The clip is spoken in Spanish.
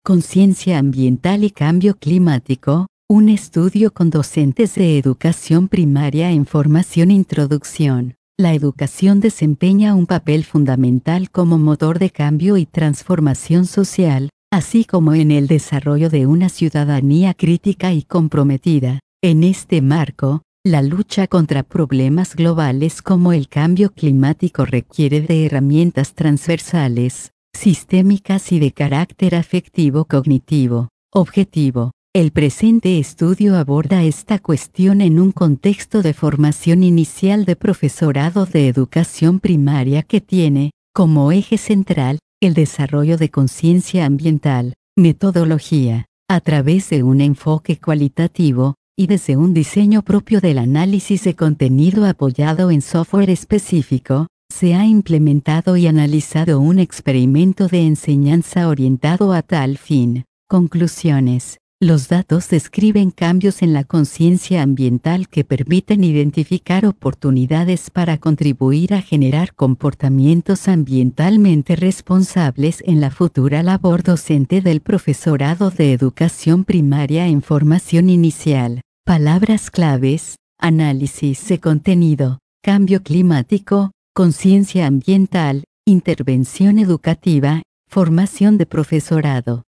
Conciencia ambiental y cambio climático, un estudio con docentes de educación primaria en formación. Introducción. La educación desempeña un papel fundamental como motor de cambio y transformación social, así como en el desarrollo de una ciudadanía crítica y comprometida. En este marco, la lucha contra problemas globales como el cambio climático requiere de herramientas transversales, sistémicas y de carácter afectivo-cognitivo. Objetivo. El presente estudio aborda esta cuestión en un contexto de formación inicial de profesorado de educación primaria que tiene, como eje central, el desarrollo de conciencia ambiental, metodología, a través de un enfoque cualitativo, y desde un diseño propio del análisis de contenido apoyado en software específico, se ha implementado y analizado un experimento de enseñanza orientado a tal fin. Conclusiones. Los datos describen cambios en la conciencia ambiental que permiten identificar oportunidades para contribuir a generar comportamientos ambientalmente responsables en la futura labor docente del profesorado de educación primaria en formación inicial. Palabras claves: análisis de contenido, cambio climático, conciencia ambiental, intervención educativa, formación de profesorado.